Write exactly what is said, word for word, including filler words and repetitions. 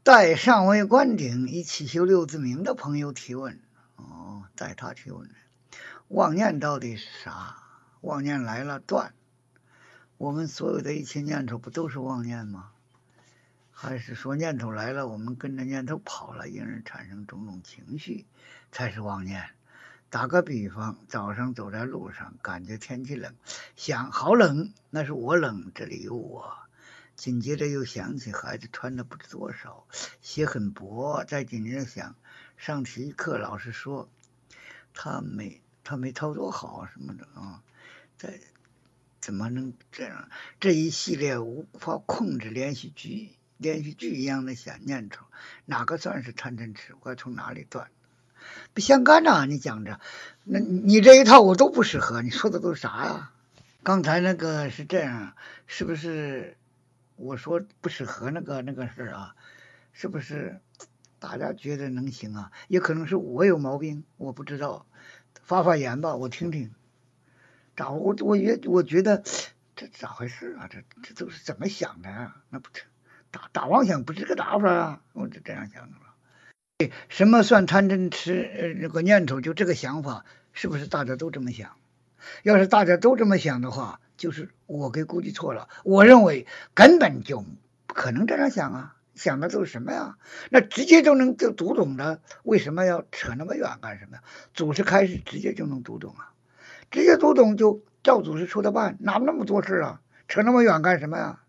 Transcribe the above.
待上位观顶以起修六字明的朋友提问。哦，待他提问。妄念到底是啥？妄念来了断。我们所有的一切念头不都是妄念吗？还是说念头来了，我们跟着念头跑了，因而产生种种情绪，才是妄念？打个比方，早上走在路上，感觉天气冷，想好冷，那是我冷，这里有我。紧接着又想起孩子穿的不知多少，鞋很薄，再紧接着想上体育课老师说他没他没操作好什么的啊，这怎么能这样？这一系列无法控制连续剧连续剧一样的想念头，哪个算是贪嗔痴？我要从哪里断？不相干呐！你讲着，那你这一套我都不适合，你说的都是啥呀？刚才那个是这样，是不是？我说不适合那个那个事啊，是不是？大家觉得能行啊？也可能是我有毛病，我不知道，发发言吧，我听听。咋我我也我觉得这咋回事啊？这这都是怎么想的啊？那不打打妄想不是个打法啊！我就这样想的了。什么算贪嗔痴？呃，这个念头就这个想法，是不是大家都这么想？要是大家都这么想的话，就是我给估计错了。我认为根本就不可能这样想啊，想的都是什么呀？那直接就能就读懂的，为什么要扯那么远干什么呀？祖师开始直接就能读懂啊，直接读懂就照祖师说的办，哪那么多事啊？扯那么远干什么呀？